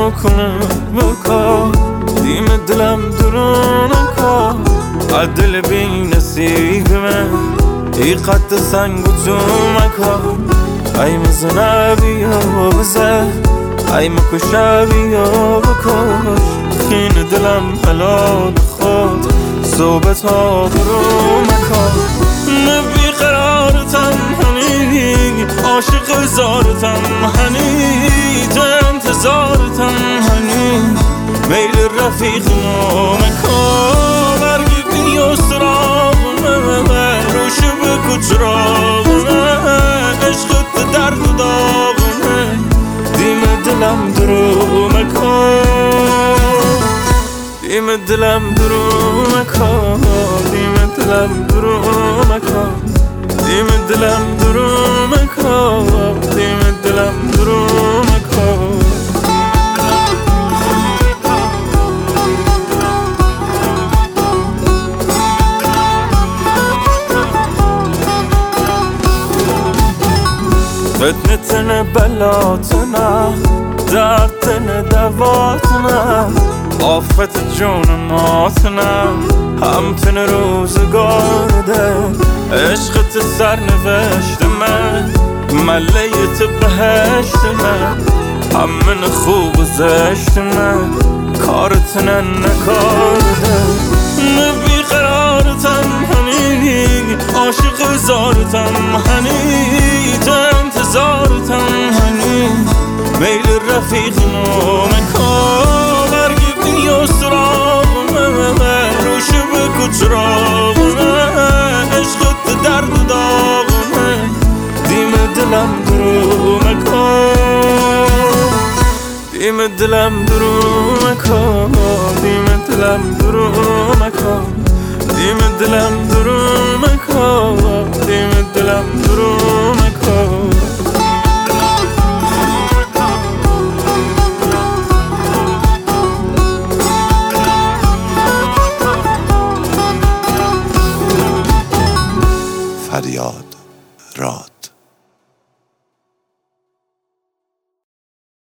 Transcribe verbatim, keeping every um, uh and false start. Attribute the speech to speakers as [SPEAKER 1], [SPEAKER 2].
[SPEAKER 1] بکنه بکن دیم دلم درونم کن عدل بی نصیب من ای قد سنگ و تو مکن ای مزنه بیا بزه ای مکشه بیا بکش خین دلم حلال خود صحبت ها برو مکن نبی قرار تنهنی عاشق زار تنهنی تو انتظار تنهنی میل رفیق نامکن برگی بیا سراغونه روش بگو چراغونه عشقت درد و داغونه دیم دلم درو مکن دیم دلم درو مکن دیم دلم درو مکن دیم دلم درو مکن دیم دلم درو مکن فتنتن بلاتنا دردن دواتنا آفت جون ماتنا همتن روزگار ده عشقت سر نوشت من ملیت بهشت من همین خوب و زشت من کارتن نکار ده نبی قرار تنهنی عاشق زار تنهنی تو انتظار تنهنی میل رفیق نامکن برگی بیا سراغونه روش بگو چراغونه عشقت درد و داغونه دیم دلم درو مکن دیم دلم درو مکن دیم دلم درو مکن دیم دلم درو